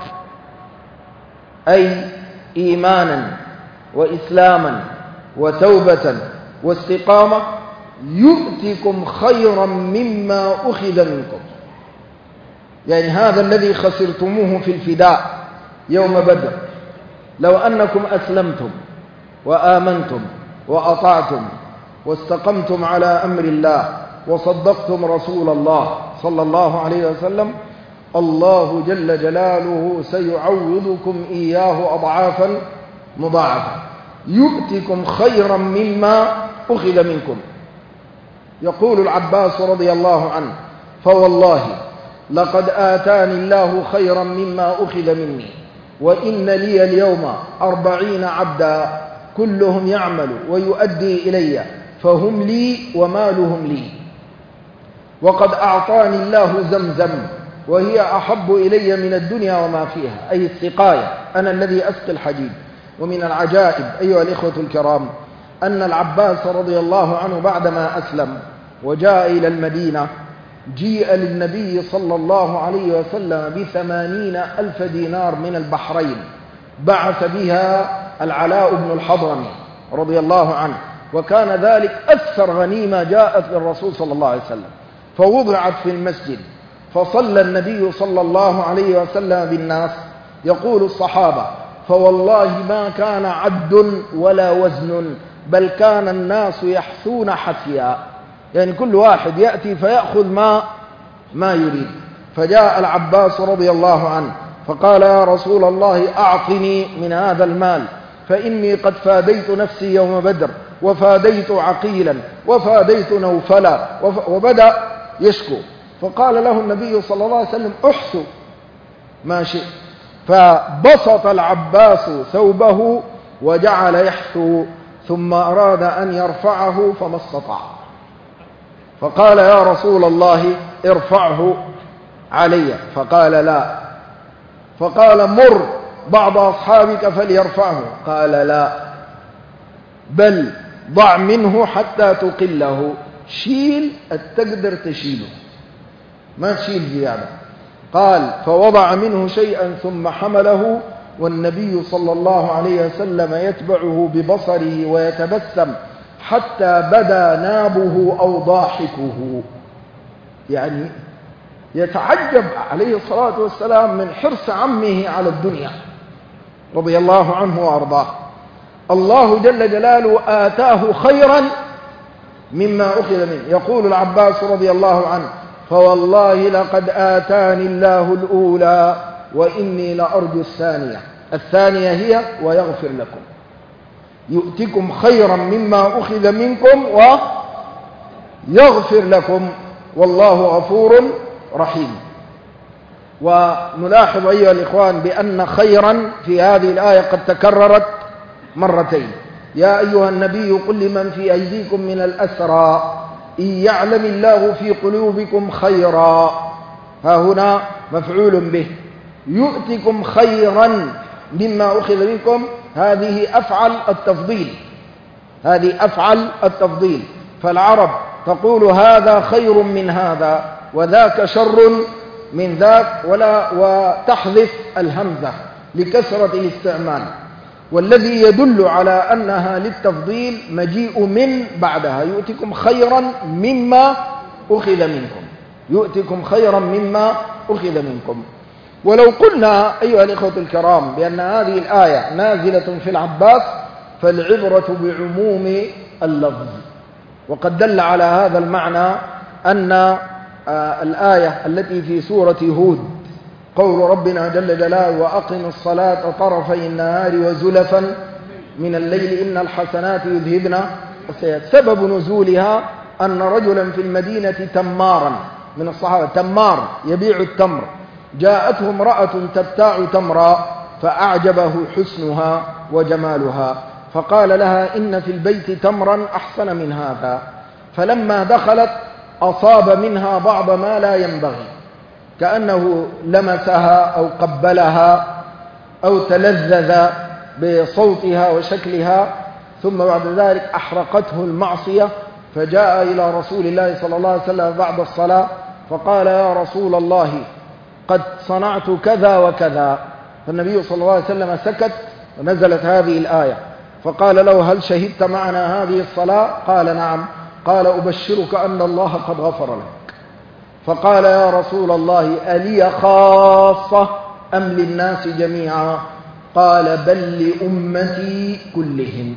أي إيمانا وإسلاما وتوبة واستقامة، يؤتكم خيرا مما أخذ منكم. يعني هذا الذي خسرتموه في الفداء يوم بدر، لو أنكم أسلمتم وآمنتم وأطعتم واستقمتم على أمر الله وصدقتم رسول الله صلى الله عليه وسلم، الله جل جلاله سيعوضكم إياه أضعافا مضاعفة، يؤتكم خيرا مما أخذ منكم. يقول العباس رضي الله عنه: فوالله لقد آتاني الله خيرا مما أخذ مني، وإن لي اليوم 40 عبدا كلهم يعمل ويؤدي إلي، فهم لي ومالهم لي. وقد أعطاني الله زمزم وهي أحب إلي من الدنيا وما فيها، أي السقاية، أنا الذي أسقي الحجيج. ومن العجائب أيها الإخوة الكرام أن العباس رضي الله عنه بعدما أسلم وجاء إلى المدينة، جيء للنبي صلى الله عليه وسلم ب80,000 دينار من البحرين، بعث بها العلاء بن الحضرمي رضي الله عنه، وكان ذلك أكثر غنيمة جاءت للرسول صلى الله عليه وسلم، فوضعت في المسجد، فصلى النبي صلى الله عليه وسلم بالناس. يقول الصحابة: فوالله ما كان عد ولا وزن، بل كان الناس يحثون حثيا، يعني كل واحد يأتي فيأخذ ما يريد. فجاء العباس رضي الله عنه فقال: يا رسول الله أعطني من هذا المال، فإني قد فاديت نفسي يوم بدر وفاديت عقيلا وفاديت نوفلا وبدأ يشكو. فقال له النبي صلى الله عليه وسلم احث ما شئت، فبسط العباس ثوبه وجعل يحثو، ثم أراد أن يرفعه فما استطاع، فقال يا رسول الله ارفعه علي، فقال لا، فقال مر بعض أصحابك فليرفعه، قال لا، بل ضع منه حتى تقله، شيل التقدر تشيله، ما تشيل زيادة. قال فوضع منه شيئا ثم حمله، والنبي صلى الله عليه وسلم يتبعه ببصره ويتبسم حتى بدا نابه أو ضاحكه، يعني يتعجب عليه الصلاة والسلام من حرص عمه على الدنيا رضي الله عنه وأرضاه. الله جل جلاله آتاه خيرا مما أخذ منه. يقول العباس رضي الله عنه فوالله لقد آتاني الله الأولى وإني لأرجو الثانية. الثانية هي ويغفر لكم، يؤتكم خيرا مما أخذ منكم ويغفر لكم والله غفور رحيم. ونلاحظ أيها الإخوان بأن خيرا في هذه الآية قد تكررت مرتين. يا أيها النبي قل لمن في أيديكم من الأسرى إن يعلم الله في قلوبكم خيرا، ها هنا مفعول به، يؤتكم خيرا مما أخذ منكم، هذه أفعل التفضيل، هذه أفعل التفضيل. فالعرب تقول هذا خير من هذا وذاك شر من ذاك، وتحذف الهمزة لكثرة الاستعمال. والذي يدل على أنها للتفضيل مجيء من بعدها، يؤتكم خيرا مما أخذ منكم، يؤتكم خيرا مما أخذ منكم. ولو قلنا أيها الإخوة الكرام بأن هذه الآية نازلة في العباس فالعبرة بعموم اللفظ، وقد دل على هذا المعنى أن الآية التي في سورة هود قول ربنا جل جلاله وأقم الصلاة طرفي النهار وزلفا من الليل إن الحسنات يذهبن السيئات. سبب نزولها أن رجلا في المدينة تمارا من الصحابة، تمار يبيع التمر، جاءته امرأة تبتاع تمرا فأعجبه حسنها وجمالها، فقال لها إن في البيت تمرا أحسن من هذا، فلما دخلت أصاب منها بعض ما لا ينبغي، كأنه لمسها أو قبلها أو تلذذ بصوتها وشكلها، ثم بعد ذلك أحرقته المعصية، فجاء إلى رسول الله صلى الله عليه وسلم بعد الصلاة فقال يا رسول الله قد صنعت كذا وكذا، فالنبي صلى الله عليه وسلم سكت ونزلت هذه الآية، فقال له هل شهدت معنا هذه الصلاة؟ قال نعم. قال أبشرك أن الله قد غفر لك. فقال يا رسول الله ألي خاصة أم للناس جميعا؟ قال بل لأمتي كلهم.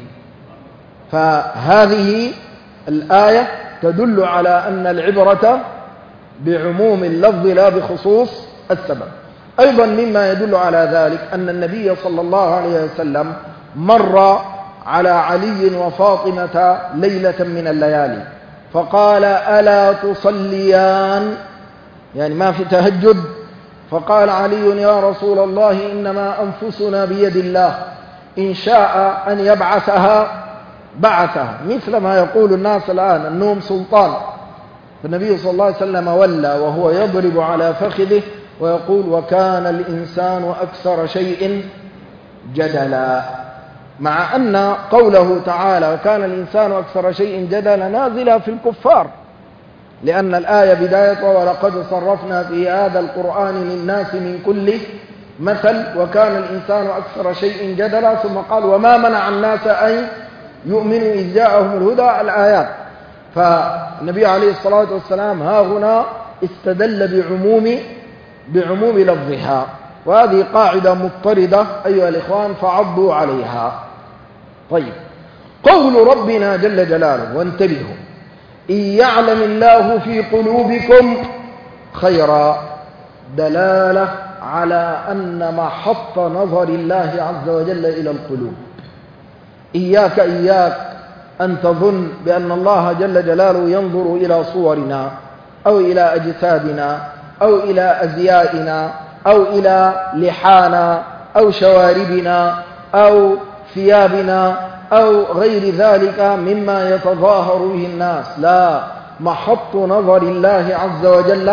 فهذه الآية تدل على أن العبرة بعموم اللفظ لا بخصوص السبب. أيضا مما يدل على ذلك أن النبي صلى الله عليه وسلم مر على علي وفاطمة ليلة من الليالي فقال ألا تصليان، يعني ما في تهجد؟ فقال علي يا رسول الله إنما أنفسنا بيد الله، إن شاء أن يبعثها بعثها، مثل ما يقول الناس الآن النوم سلطان. فالنبي صلى الله عليه وسلم ولى وهو يضرب على فخذه ويقول وكان الإنسان أكثر شيء جدلا، مع أن قوله تعالى وكان الإنسان أكثر شيء جدلا نازلة في الكفار، لأن الآية بداية ولقد صرفنا في هذا القرآن للناس من كل مثل وكان الإنسان أكثر شيء جدلا، ثم قال وما منع الناس أن يؤمنوا إذ جاءهم الهدى الآيات. فالنبي عليه الصلاة والسلام ها هنا استدل بعموم لفظها، وهذه قاعدة مضطردة أيها الإخوان فعضوا عليها. طيب، قول ربنا جل جلاله وانتبهوا إن يعلم الله في قلوبكم خيرا، دلالة على أن محط نظر الله عز وجل إلى القلوب. إياك أن تظن بأن الله جل جلاله ينظر إلى صورنا أو إلى أجسادنا أو إلى أزيائنا أو إلى لحانا أو شواربنا أو ثيابنا أو غير ذلك مما يتظاهر به الناس. لا، محط نظر الله عز وجل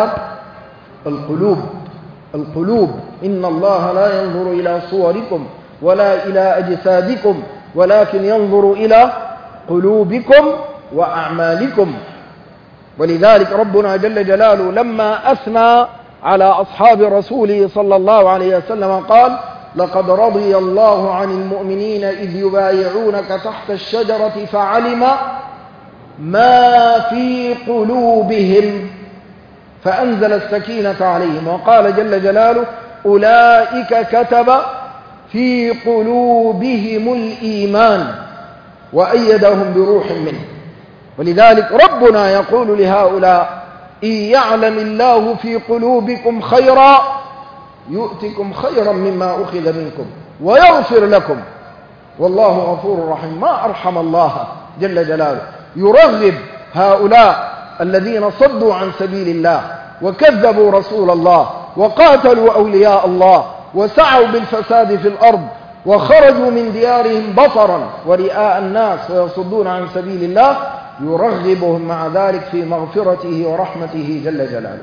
القلوب. إن الله لا ينظر إلى صوركم ولا إلى أجسادكم ولكن ينظر إلى قلوبكم وأعمالكم. ولذلك ربنا جل جلاله لما أثنى على أصحاب رسوله صلى الله عليه وسلم قال: لقد رضي الله عن المؤمنين إذ يبايعونك تحت الشجرة فعلم ما في قلوبهم فأنزل السكينة عليهم. وقال جل جلاله: أولئك كتب في قلوبهم الإيمان وأيدهم بروح منه. ولذلك ربنا يقول لهؤلاء: إن يعلم الله في قلوبكم خيرا يؤتكم خيرا مما أخذ منكم ويغفر لكم والله غفور رحيم. ما أرحم الله جل جلاله، يرغب هؤلاء الذين صدوا عن سبيل الله وكذبوا رسول الله وقاتلوا أولياء الله وسعوا بالفساد في الأرض وخرجوا من ديارهم بطرا ورئاء الناس ويصدون عن سبيل الله، يرغبهم مع ذلك في مغفرته ورحمته جل جلاله.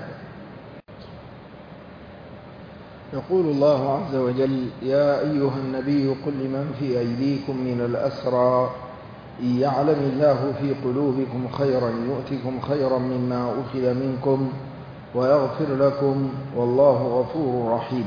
يقول الله عز وجل: يا أيها النبي قل لمن في أيديكم من الأسرى إن يعلم الله في قلوبكم خيرا يؤتكم خيرا مما أخذ منكم ويغفر لكم والله غفور رحيم.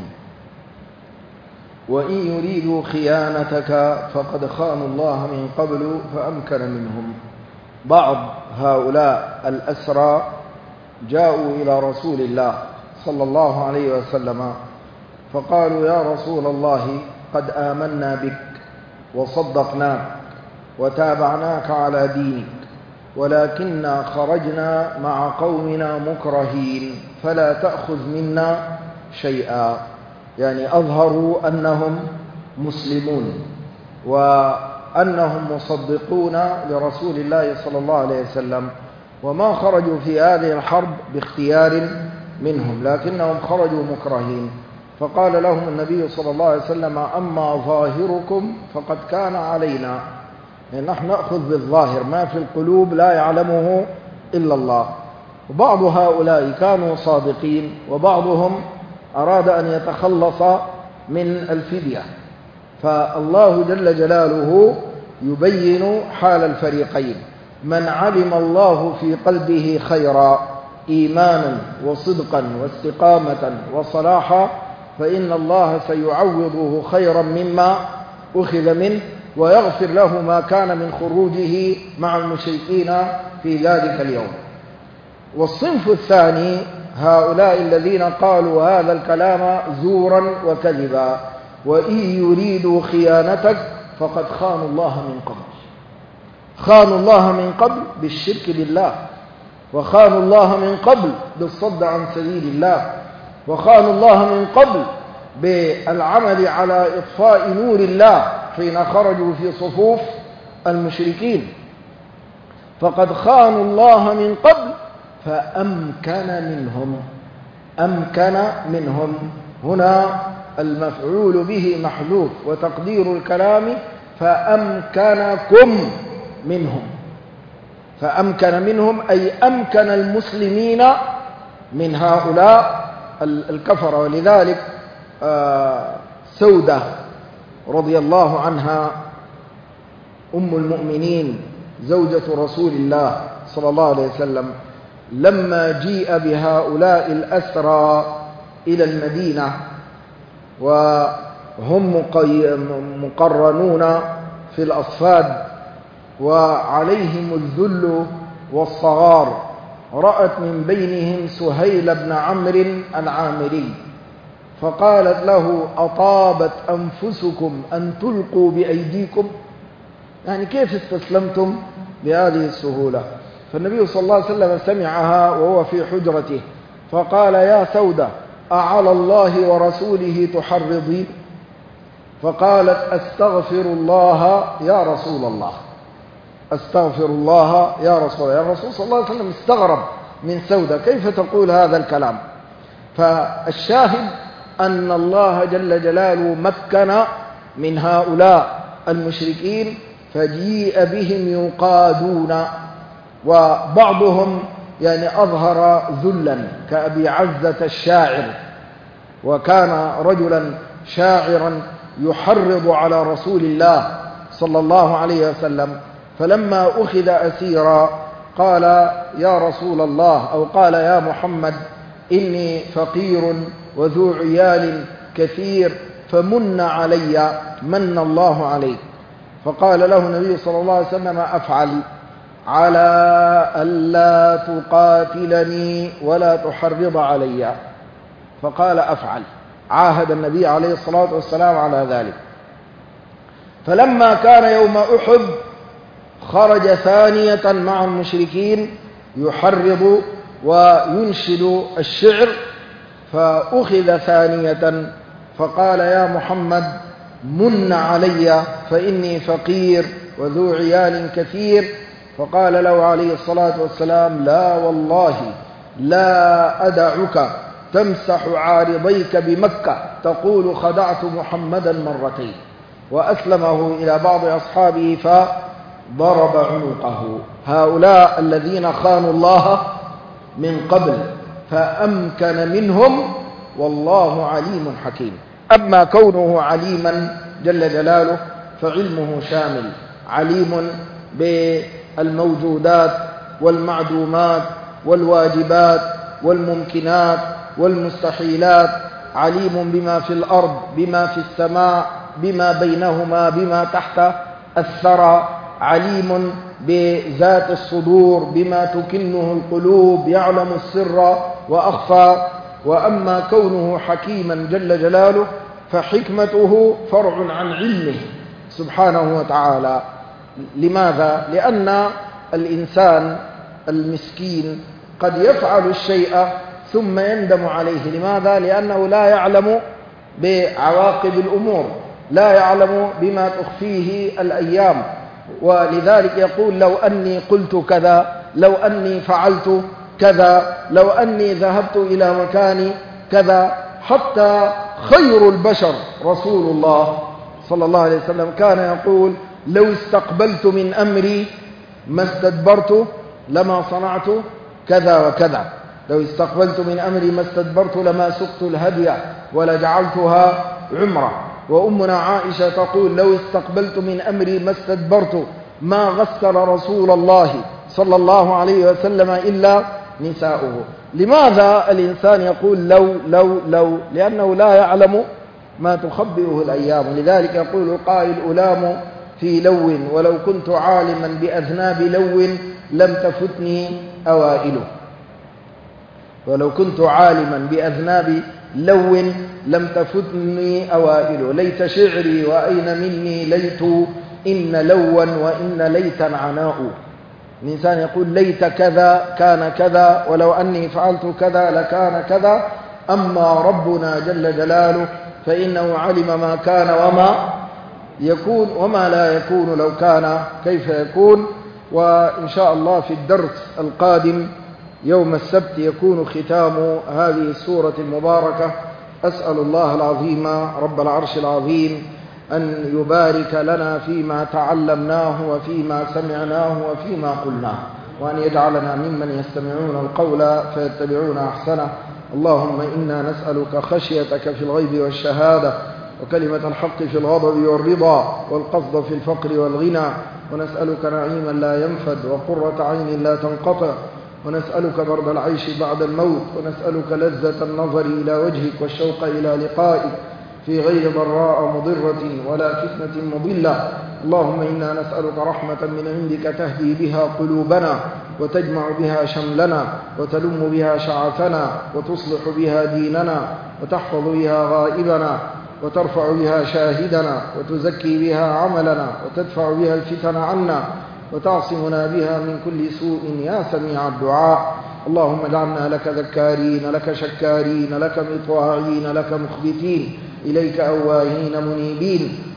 وإن يريدوا خيانتك فقد خانوا الله من قبل فأمكن منهم. بعض هؤلاء الأسرى جاءوا إلى رسول الله صلى الله عليه وسلم فقالوا: يا رسول الله، قد آمنا بك وصدقناك وتابعناك على دينك، ولكننا خرجنا مع قومنا مكرهين فلا تأخذ منا شيئا. يعني أظهروا أنهم مسلمون وأنهم مصدقون لرسول الله صلى الله عليه وسلم، وما خرجوا في هذه الحرب باختيار منهم لكنهم خرجوا مكرهين. فقال لهم النبي صلى الله عليه وسلم: أما ظاهركم فقد كان علينا، يعني نحن نأخذ بالظاهر، ما في القلوب لا يعلمه إلا الله. وبعض هؤلاء كانوا صادقين وبعضهم أراد أن يتخلص من الفدية. فالله جل جلاله يبين حال الفريقين: من علم الله في قلبه خيرا إيمانا وصدقا واستقامة وصلاحا فإن الله سيعوضه خيرا مما أخذ منه ويغفر له ما كان من خروجه مع المشركين في ذلك اليوم. والصنف الثاني هؤلاء الذين قالوا هذا الكلام زورا وكذبا: وإن يريدوا خيانتك فقد خانوا الله من قبل. خانوا الله من قبل بالشرك بالله، وخانوا الله من قبل بالصد عن سبيل الله، وخانوا الله من قبل بالعمل على إطفاء نور الله حين خرجوا في صفوف المشركين. فقد خانوا الله من قبل فأمكن منهم. أمكن منهم هنا المفعول به محذوف وتقدير الكلام فأمكنكم منهم. فأمكن منهم أي أمكن المسلمين من هؤلاء الكفر. ولذلك سودة رضي الله عنها أم المؤمنين زوجة رسول الله صلى الله عليه وسلم لما جيء بهؤلاء الأسرى إلى المدينة وهم مقرنون في الأصفاد وعليهم الذل والصغار، رأت من بينهم سهيل بن عمرو العامري فقالت له: أطابت أنفسكم أن تلقوا بأيديكم؟ يعني كيف استسلمتم بهذه السهولة؟ فالنبي صلى الله عليه وسلم سمعها وهو في حجرته فقال: يا سودة، أعلى الله ورسوله تحرضين؟ فقالت: أستغفر الله يا رسول الله. أستغفر الله يا رسول الله. الرسول صلى الله عليه وسلم استغرب من سودة، كيف تقول هذا الكلام؟ فالشاهد أن الله جل جلاله مكن من هؤلاء المشركين فجيء بهم يقادون، وبعضهم يعني أظهر ذلا كأبي عزة الشاعر، وكان رجلا شاعرا يحرض على رسول الله صلى الله عليه وسلم، فلما أخذ أسيرا قال يا رسول الله، أو قال يا محمد إني فقير وذو عيال كثير فمن علي، من الله عليك. فقال له النبي صلى الله عليه وسلم أفعل على ألا تقاتلني ولا تحرض علي. فقال أفعل، عاهد النبي عليه الصلاة والسلام على ذلك. فلما كان يوم أحد خرج ثانية مع المشركين يحرض وينشد الشعر، فأخذ ثانية فقال يا محمد من علي فإني فقير وذو عيال كثير. فقال له عليه الصلاة والسلام لا والله لا أدعك تمسح عارضيك بمكة تقول خدعت محمدا مرتين، وأسلمه إلى بعض أصحابه فضرب عنقه. هؤلاء الذين خانوا الله من قبل فأمكن منهم، والله عليم حكيم. أما كونه عليما جل جلاله فعلمه شامل، عليم بالموجودات والمعدومات والواجبات والممكنات والمستحيلات، عليم بما في الأرض بما في السماء بما بينهما بما تحت الثرى، عليم بذات الصدور بما تكنه القلوب، يعلم السر وأخفى. وأما كونه حكيما جل جلاله فحكمته فرع عن علمه سبحانه وتعالى. لماذا؟ لأن الإنسان المسكين قد يفعل الشيء ثم يندم عليه. لماذا؟ لأنه لا يعلم بعواقب الأمور، لا يعلم بما تخفيه الأيام، ولذلك يقول لو أني قلت كذا، لو أني فعلت كذا، لو أني ذهبت إلى مكان كذا. حتى خير البشر رسول الله صلى الله عليه وسلم كان يقول لو استقبلت من أمري ما استدبرت لما صنعت كذا وكذا، لو استقبلت من أمري ما استدبرت لما سقت الهدي ولجعلتها عمرة. وأمنا عائشة تقول لو استقبلت من أمري ما استدبرت ما غسل رسول الله صلى الله عليه وسلم إلا نساؤه. لماذا الإنسان يقول لو لأنه لا يعلم ما تخبئه الأيام. لذلك يقول القائل ألام في لو ولو كنت عالما بأذناب لو لم تفتني أوائله، ولو كنت عالما بأذناب لو لم تفتني أوائله، ليت شعري وأين مني ليت إن لوا وإن ليتا عناء. الإنسان يقول ليت كذا كان كذا، ولو أني فعلت كذا لكان كذا. أما ربنا جل جلاله فإنه علم ما كان وما يكون وما لا يكون لو كان كيف يكون. وإن شاء الله في الدرس القادم يوم السبت يكون ختام هذه السورة المباركة. أسأل الله العظيم رب العرش العظيم أن يبارك لنا فيما تعلمناه وفيما سمعناه وفيما قلناه، وأن يجعلنا ممن يستمعون القول فيتبعون أحسنه. اللهم إنا نسألك خشيتك في الغيب والشهادة، وكلمة الحق في الغضب والرضا، والقصد في الفقر والغنى، ونسألك نعيما لا ينفد وقرة عين لا تنقطع، ونسألك برد العيش بعد الموت، ونسألك لذة النظر إلى وجهك والشوق إلى لقائك في غير ضراء مضرة ولا فتنة مضلة. اللهم إنا نسألك رحمة من عندك تهدي بها قلوبنا وتجمع بها شملنا وتلم بها شعثنا وتصلح بها ديننا وتحفظ بها غائبنا وترفع بها شاهدنا وتزكي بها عملنا وتدفع بها الفتن عنا وتعصمنا بها من كل سوء يا سميع الدعاء. اللهم اجعلنا لك ذكارين لك شكارين لك مطواعين لك مخبتين إليك أواهين منيبين.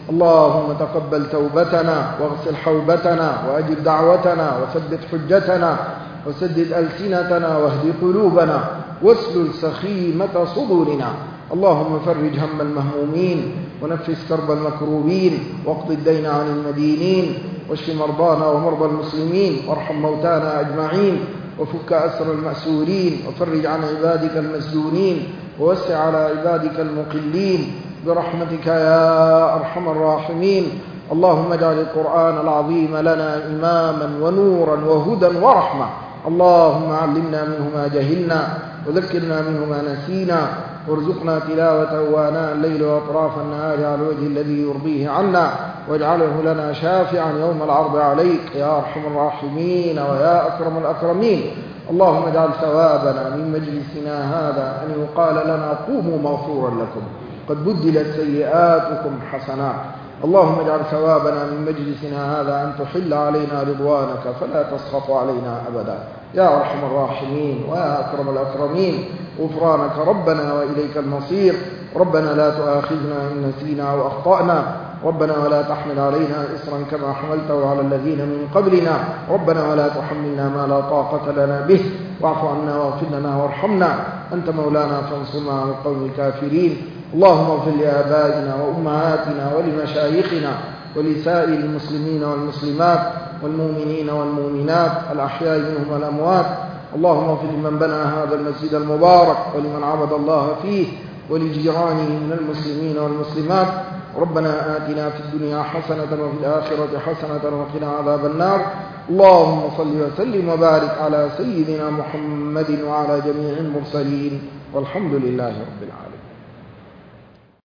اللهم تقبل توبتنا واغسل حوبتنا وأجب دعوتنا وثبت حجتنا وسدد ألسنتنا واهد قلوبنا واسلل سخيمة صدورنا. اللهم فرج هم المهمومين ونفس كرب المكروبين واقض الدين عن المدينين واشف مرضانا ومرضى المسلمين وارحم موتانا أجمعين وفك أسر المأسورين وفرج عن عبادك المسجونين ووسع على عبادك المقلين برحمتك يا أرحم الراحمين. اللهم اجعل القرآن العظيم لنا إماما ونورا وهدى ورحمة. اللهم علمنا منه ما جهلنا وذكرنا منه ما نسينا وارزقنا تلاوته آناء الليل وأطراف النهار على الوجه الذي يرضيه عنا واجعله لنا شافعا يوم العرض عليك يا أرحم الراحمين ويا أكرم الأكرمين. اللهم اجعل ثوابنا من مجلسنا هذا أن يقال لنا قوموا مغفورا لكم قد بدلت سيئاتكم حسنات. اللهم اجعل ثوابنا من مجلسنا هذا أن تحل علينا رضوانك فلا تسخط علينا أبدا يا أرحم الراحمين ويا أكرم الأكرمين. غفرانك ربنا وإليك المصير. ربنا لا تؤاخذنا إن نسينا أو أخطأنا. ربنا ولا تحمل علينا إصرا كما حملته على الذين من قبلنا. ربنا ولا تحملنا ما لا طاقة لنا به واعف عنا واغفر لنا وارحمنا أنت مولانا فانصرنا على القوم الكافرين. اللهم اغفر لآبائنا وأمهاتنا ولمشايخنا ولسائر المسلمين والمسلمات والمؤمنين والمؤمنات الأحياء منهم والأموات. اللهم اغفر لمن بنى هذا المسجد المبارك ولمن عبد الله فيه ولجيرانه من المسلمين والمسلمات. ربنا آتنا في الدنيا حسنة وفي الآخرة حسنة وقنا عذاب النار. اللهم صل وسلم وبارك على سيدنا محمد وعلى جميع المرسلين والحمد لله رب العالمين.